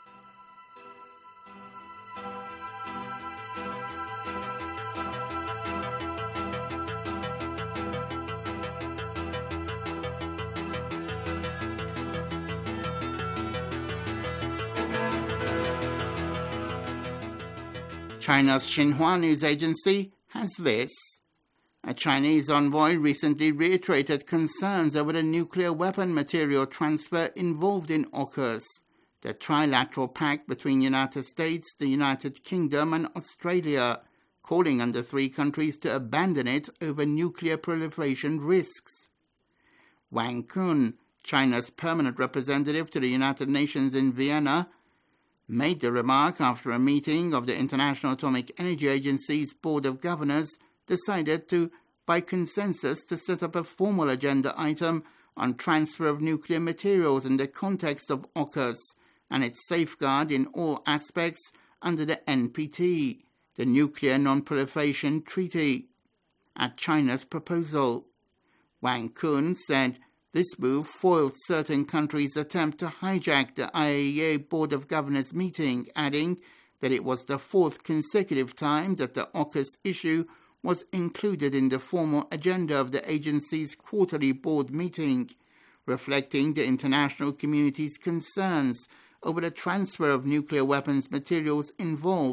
Speaker 22: China's Xinhua news agency has this. A Chinese envoy recently reiterated concerns over the nuclear weapon material transfer involved in AUKUS, the trilateral pact between United States, the United Kingdom and Australia, calling on the three countries to abandon it over nuclear proliferation risks. Wang Kun, China's permanent representative to the United Nations in Vienna, made the remark after a meeting of the International Atomic Energy Agency's Board of Governors decided to, by consensus, to set up a formal agenda item on transfer of nuclear materials in the context of AUKUS and its safeguard in all aspects under the N P T, the Nuclear Non-Proliferation Treaty, at China's proposal. Wang Kun said this move foiled certain countries' attempt to hijack the I A E A Board of Governors meeting, adding that it was the fourth consecutive time that the AUKUS issue was included in the formal agenda of the agency's quarterly board meeting, reflecting the international community's concerns over the transfer of nuclear weapons materials involved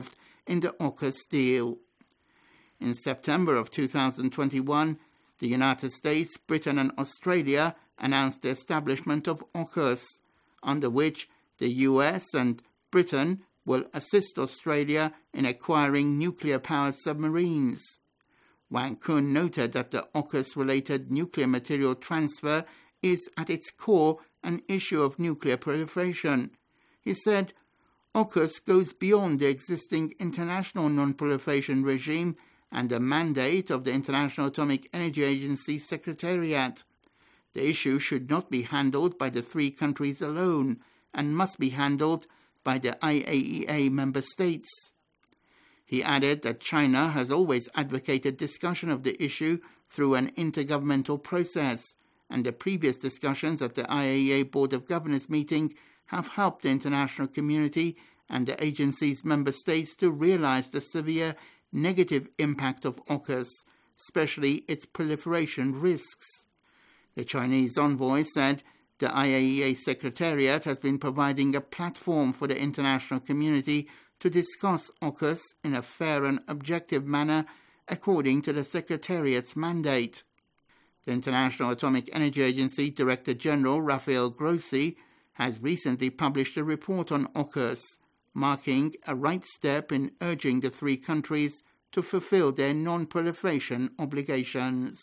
Speaker 22: in the AUKUS deal. In September of two thousand twenty-one, the United States, Britain and Australia announced the establishment of AUKUS, under which the U S and Britain will assist Australia in acquiring nuclear-powered submarines. Wang Kun noted that the AUKUS-related nuclear material transfer is at its core an issue of nuclear proliferation. He said, AUKUS goes beyond the existing international non-proliferation regime and the mandate of the International Atomic Energy Agency Secretariat. The issue should not be handled by the three countries alone and must be handled by the I A E A member states. He added that China has always advocated discussion of the issue through an intergovernmental process, and the previous discussions at the I A E A Board of Governors meeting have helped the international community and the agency's member states to realize the severe negative impact of AUKUS, especially its proliferation risks. The Chinese envoy said the I A E A Secretariat has been providing a platform for the international community to discuss AUKUS in a fair and objective manner according to the Secretariat's mandate. The International Atomic Energy Agency Director General Rafael Grossi has recently published a report on AUKUS, marking a right step in urging the three countries to fulfill their non-proliferation obligations.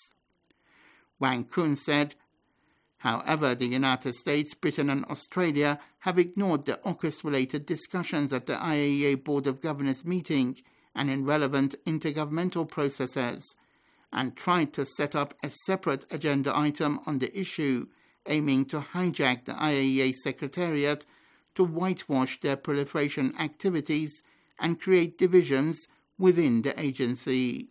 Speaker 22: Wang Kun said, however, the United States, Britain and Australia have ignored the AUKUS-related discussions at the I A E A Board of Governors meeting and in relevant intergovernmental processes, and tried to set up a separate agenda item on the issue, aiming to hijack the I A E A Secretariat to whitewash their proliferation activities and create divisions within the agency.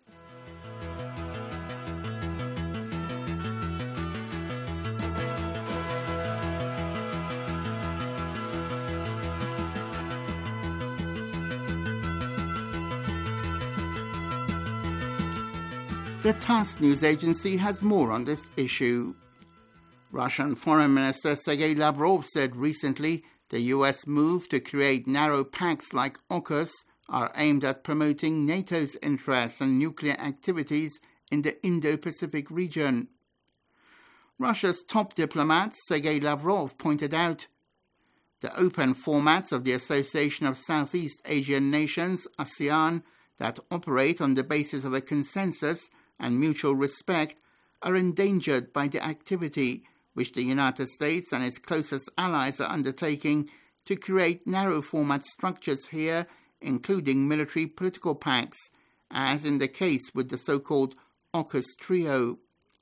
Speaker 22: The TASS news agency has more on this issue. Russian Foreign Minister Sergei Lavrov said recently the U S move to create narrow pacts like AUKUS are aimed at promoting NATO's interests and nuclear activities in the Indo-Pacific region. Russia's top diplomat Sergei Lavrov pointed out the open formats of the Association of Southeast Asian Nations, ASEAN, that operate on the basis of a consensus and mutual respect are endangered by the activity which the United States and its closest allies are undertaking to create narrow format structures here, including military political pacts, as in the case with the so-called AUKUS trio.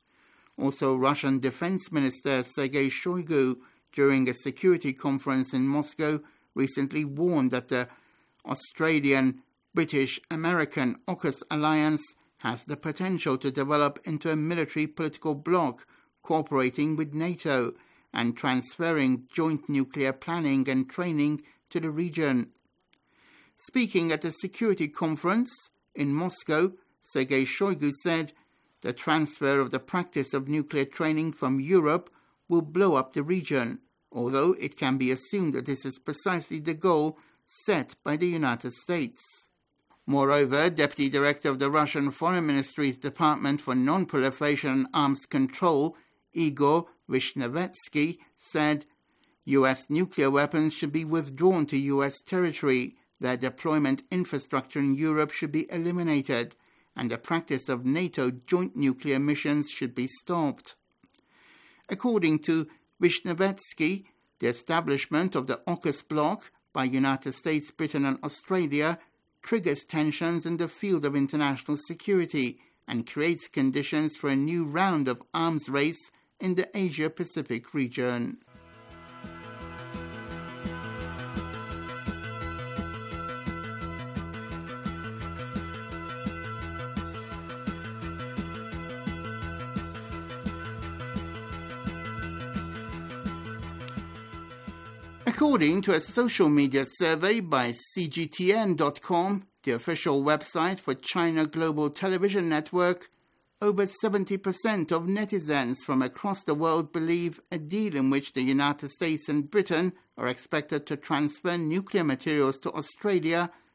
Speaker 22: Also, Russian Defense Minister Sergei Shoigu, during a security conference in Moscow, recently warned that the Australian, British, American AUKUS alliance has the potential to develop into a military political bloc cooperating with NATO and transferring joint nuclear planning and training to the region. Speaking at a security conference in Moscow, Sergei Shoigu said the transfer of the practice of nuclear training from Europe will blow up the region, although it can be assumed that this is precisely the goal set by the United States. Moreover, Deputy Director of the Russian Foreign Ministry's Department for Non-Proliferation and Arms Control, Igor Vishnevetsky, said U S nuclear weapons should be withdrawn to U S territory, their deployment infrastructure in Europe should be eliminated, and the practice of NATO joint nuclear missions should be stopped. According to Vishnevetsky, the establishment of the AUKUS bloc by United States, Britain and Australia triggers tensions in the field of international security and creates conditions for a new round of arms race in the Asia-Pacific region. According to a social media survey by C G T N dot com, the official website for China Global Television Network, over seventy percent of netizens from across the world believe a deal in which the United States and Britain are expected to transfer nuclear materials to Australia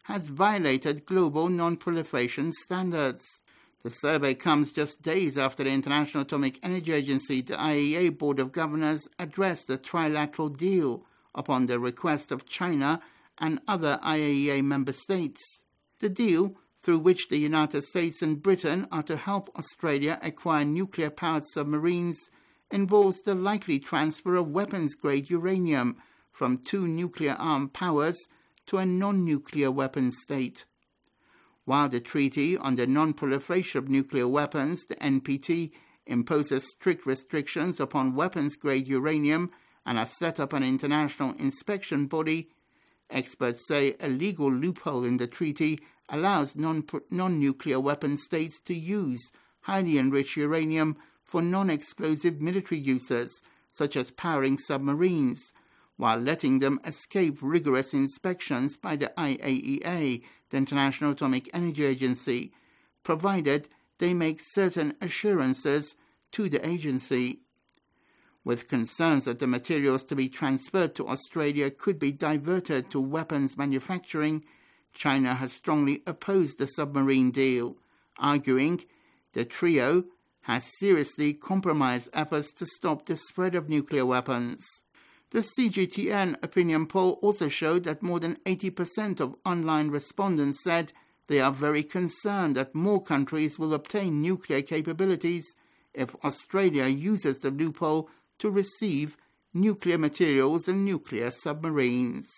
Speaker 22: has violated global non-proliferation standards. The survey comes just days after the International Atomic Energy Agency, the I A E A Board of Governors, addressed the trilateral deal upon the request of China and other I A E A member states. The deal, through which the United States and Britain are to help Australia acquire nuclear-powered submarines, involves the likely transfer of weapons-grade uranium from two nuclear-armed powers to a non-nuclear weapon state. While the Treaty on the Non-Proliferation of Nuclear Weapons, the N P T, imposes strict restrictions upon weapons-grade uranium and has set up an international inspection body, experts say a legal loophole in the treaty allows non- non-nuclear weapon states to use highly enriched uranium for non-explosive military uses, such as powering submarines, while letting them escape rigorous inspections by the I A E A, the International Atomic Energy Agency, provided they make certain assurances to the agency. With concerns that the materials to be transferred to Australia could be diverted to weapons manufacturing, China has strongly opposed the submarine deal, arguing the trio has seriously compromised efforts to stop the spread of nuclear weapons. The C G T N opinion poll also showed that more than eighty percent of online respondents said they are very concerned that more countries will obtain nuclear capabilities if Australia uses the loophole to receive nuclear materials and nuclear submarines.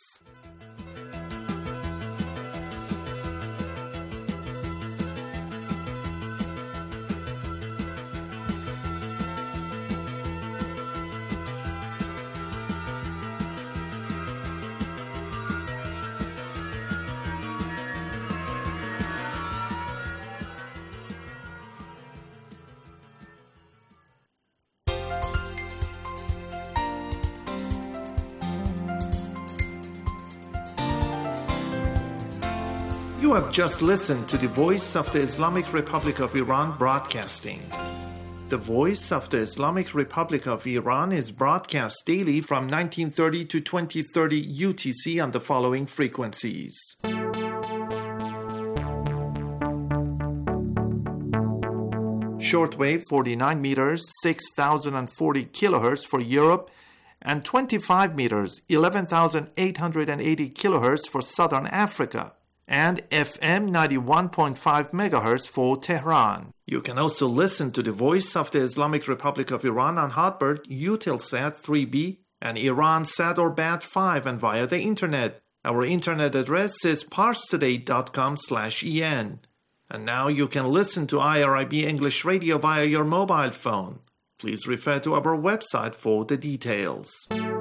Speaker 13: You have just listened to the Voice of the Islamic Republic of Iran broadcasting. The Voice of the Islamic Republic of Iran is broadcast daily from nineteen thirty to twenty thirty U T C on the following frequencies. Shortwave forty-nine meters, six thousand forty kilohertz for Europe, and twenty-five meters, eleven thousand eight hundred eighty kilohertz for Southern Africa, and F M ninety-one point five megahertz for Tehran. You can also listen to the Voice of the Islamic Republic of Iran on Hotbird, Eutelsat three B, and Iransat or Bat five, and via the Internet. Our Internet address is parstoday dot com slash E N. And now you can listen to I R I B English Radio via your mobile phone. Please refer to our website for the details.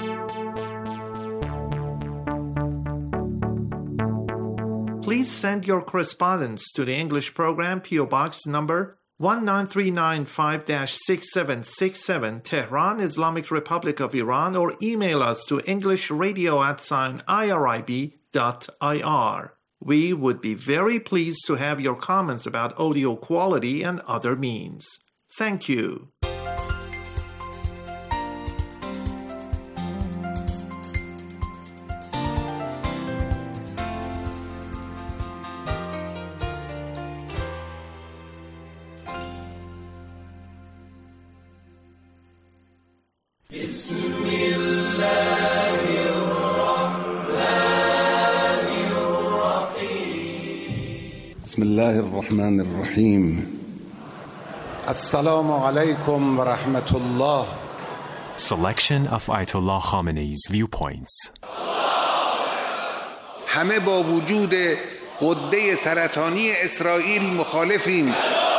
Speaker 13: Please send your correspondence to the English program, P O Box number one nine three nine five dash six seven six seven, Tehran, Islamic Republic of Iran, or email us to englishradio at sign irib dot ir. We would be very pleased to have your comments about audio quality and other means. Thank you.
Speaker 3: بسم الله الرحمن الرحيم السلام عليكم ورحمة الله.
Speaker 4: Selection of Ayatollah Khamenei's viewpoints.
Speaker 3: همه با وجود غده سرطانی اسرائیل مخالفیم.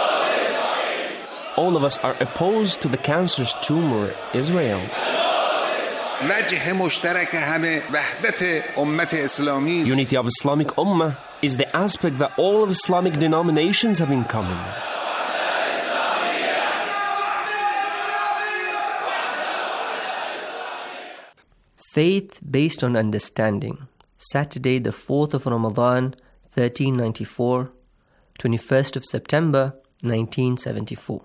Speaker 23: All of us are opposed to the cancerous tumor, Israel.
Speaker 3: وجه مشترک همه وحدت امت اسلامی.
Speaker 23: Unity of Islamic Ummah is the aspect that all of Islamic denominations have in common.
Speaker 24: Faith based on understanding. Saturday, the fourth of Ramadan, thirteen ninety-four, twenty-first of September, nineteen seventy-four.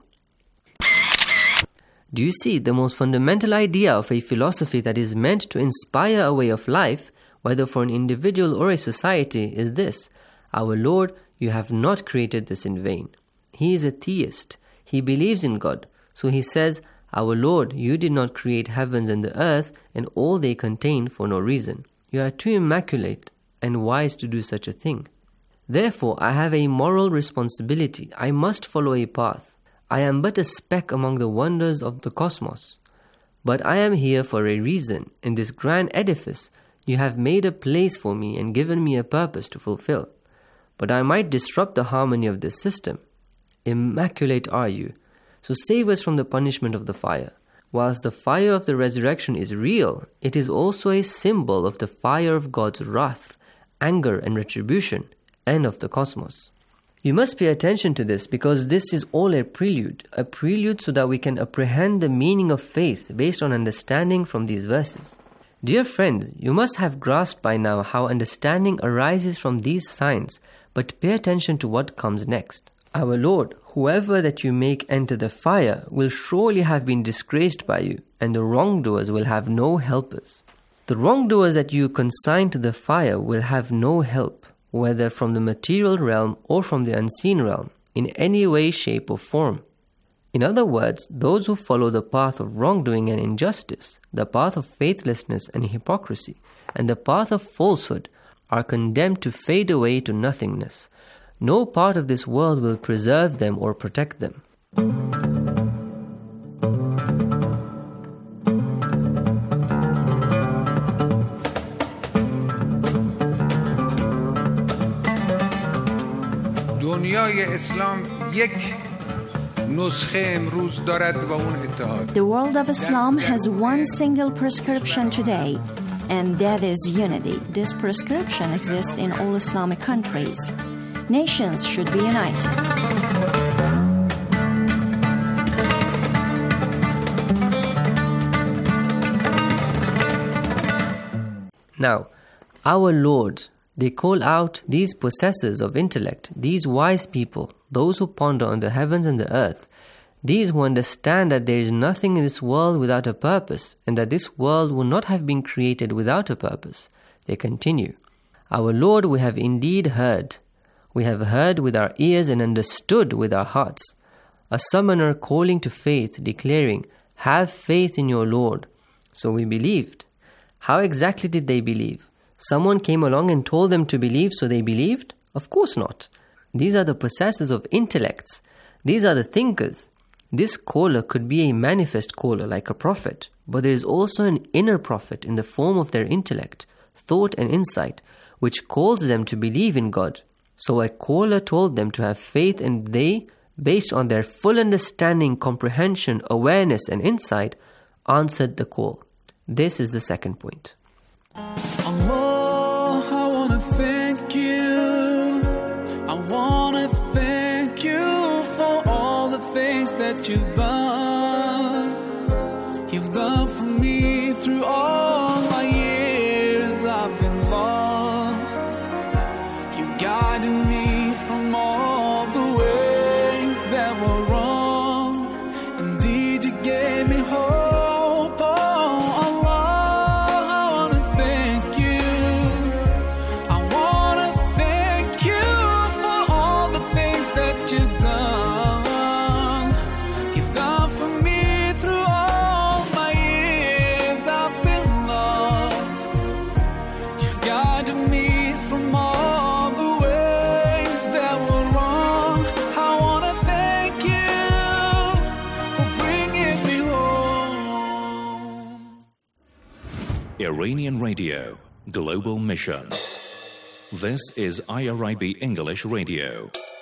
Speaker 24: Do you see the most fundamental idea of a philosophy that is meant to inspire a way of life whether for an individual or a society, is this: Our Lord, you have not created this in vain. He is a theist. He believes in God. So he says, Our Lord, you did not create heavens and the earth and all they contain for no reason. You are too immaculate and wise to do such a thing. Therefore, I have a moral responsibility. I must follow a path. I am but a speck among the wonders of the cosmos. But I am here for a reason. In this grand edifice, you have made a place for me and given me a purpose to fulfill. But I might disrupt the harmony of this system. Immaculate are you. So save us from the punishment of the fire. Whilst the fire of the resurrection is real, it is also a symbol of the fire of God's wrath, anger and retribution, and of the cosmos. You must pay attention to this because this is all a prelude, a prelude so that we can apprehend the meaning of faith based on understanding from these verses. Dear friends, you must have grasped by now how understanding arises from these signs, but pay attention to what comes next. Our Lord, whoever that you make enter the fire will surely have been disgraced by you, and the wrongdoers will have no helpers. The wrongdoers that you consign to the fire will have no help, whether from the material realm or from the unseen realm, in any way, shape or form. In other words, those who follow the path of wrongdoing and injustice, the path of faithlessness and hypocrisy, and the path of falsehood are condemned to fade away to nothingness. No part of this world will preserve them or protect them.
Speaker 3: دنیای اسلام یک نسخه امروز دارد و اون اتحاد.
Speaker 1: The world of Islam has one single prescription today, and that is unity. This prescription exists in all Islamic countries. Nations should be united.
Speaker 24: Now, our Lord, they call out these possessors of intellect, these wise people, those who ponder on the heavens and the earth, these who understand that there is nothing in this world without a purpose, and that this world would not have been created without a purpose. They continue, Our Lord, we have indeed heard. We have heard with our ears and understood with our hearts. A summoner calling to faith, declaring, Have faith in your Lord. So we believed. How exactly did they believe? Someone came along and told them to believe, so they believed? Of course not. These are the possessors of intellects. These are the thinkers. This caller could be a manifest caller like a prophet, but there is also an inner prophet in the form of their intellect, thought and insight, which calls them to believe in God. So a caller told them to have faith, and they, based on their full understanding, comprehension, awareness and insight, answered the call. This is the second point.
Speaker 18: Allah, I want to thank you. I want to thank you for all the things that you've done. You've done for me through all my years I've been lost. You guided me from all the ways that were wrong. Indeed, you gave me hope.
Speaker 21: Iranian Radio, Global Mission. This is I R I B English Radio.